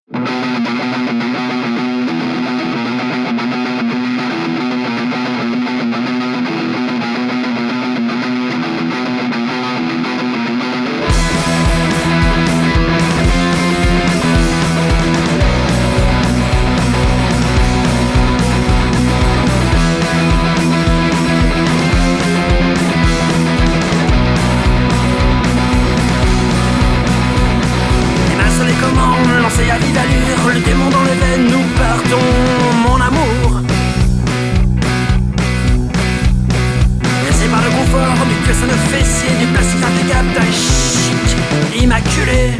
À vive allure, le démon dans les veines, nous partons, mon amour. Pressé par le confort, du cuir sur nos fessiers, du plastique impeccable, d'un chic immaculé.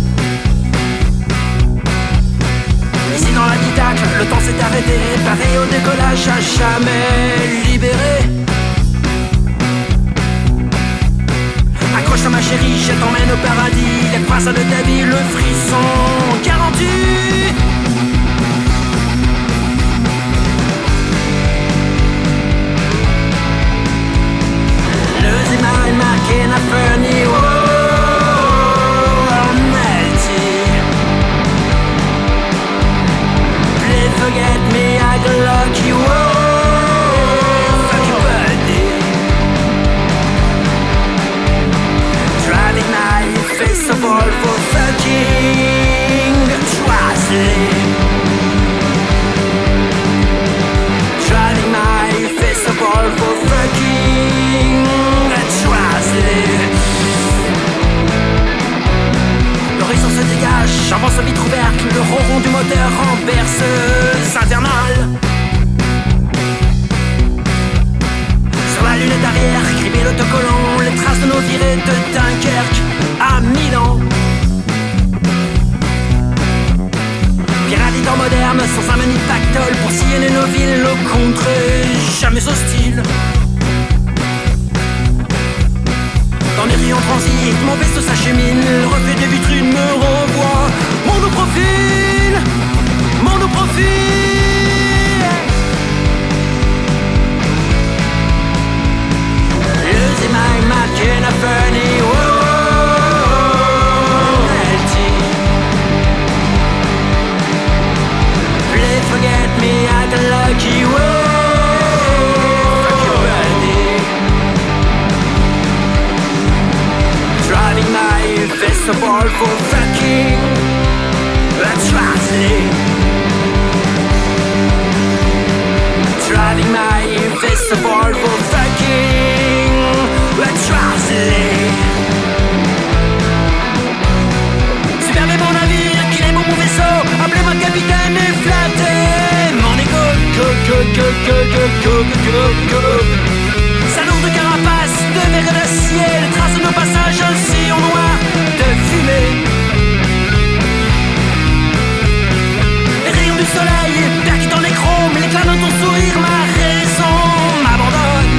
Ici dans l'habitacle, le temps s'est arrêté, pareil au décollage, à jamais libéré. Accroche-toi ma chérie, je t'emmène au paradis. Les croissants de ta vie, le frisson garanti. Losing my mark in a funny world, melty. Please forget me, I got lucky world. Face of all for fucking trustly. Driving my face of all for fucking trustly. L'horizon se dégage, j'avance à vitre ouverte, le ronron du moteur en berceuse infernale. Sur la lunette arrière, criblé l'autocollant, les traces de nos virées de Dunkerque à Milan. Pirate en moderne, sans un menu pactole pour sillonner nos villes, au contrées jamais hostile. Dans les rues en transit, mon vaisseau s'achemine, le reflet des vitrines me renvoie. Mon nous profile, mon nous profile. Losing my mark in a funny world. Forget me at the lucky world. Fuck your body. Driving my festival for fucking atrocity. Driving my festival for fucking atrocity. Superbez mon navire, qu'il est mon vaisseau. Appelez-moi capitaine et flattez mon égo. Sa lourde carapace de verre et d'acier, les traces de nos passages, un sillon noir de fumée. Les rayons du soleil percutant les chromes, l'éclat de ton sourire, ma raison m'abandonne.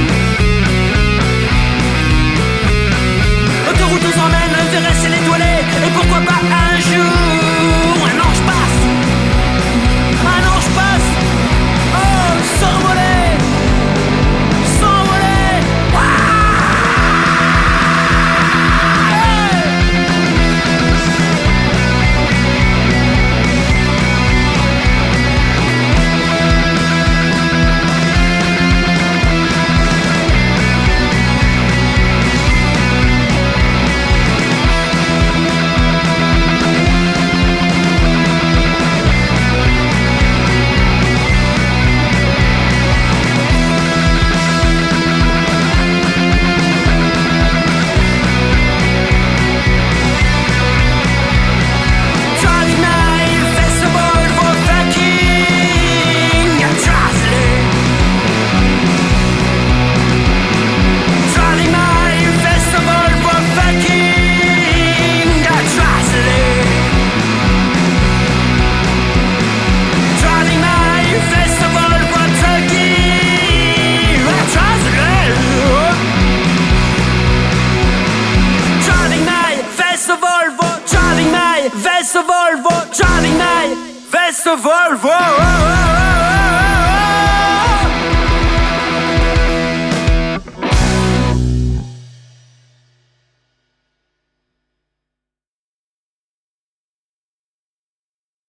L'autoroute nous emmène vers rester étoilé, et pourquoi pas un jour un ange passe. Un ange passe. Oh, s'envoler, s'envoler. Volvo, driving my Volvo.